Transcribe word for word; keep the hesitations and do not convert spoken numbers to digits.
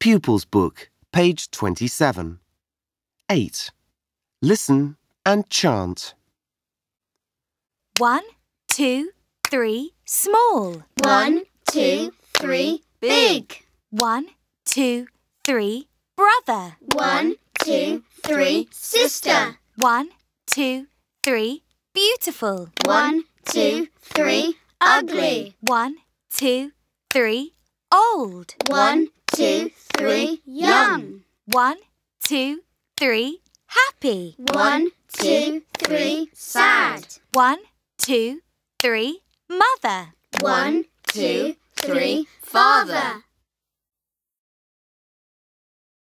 Pupils Book, page twenty-seven. eight. Listen and chant. One, two, three, small. One, two, three, big. One, two, three, brother. One, two, three, sister. One, two, three, beautiful. One, two, three, ugly. One, two, three, old. One, two, three, young. One, two, three, happy. One, two, three, sad. One, two, three, mother. One, two, three, father.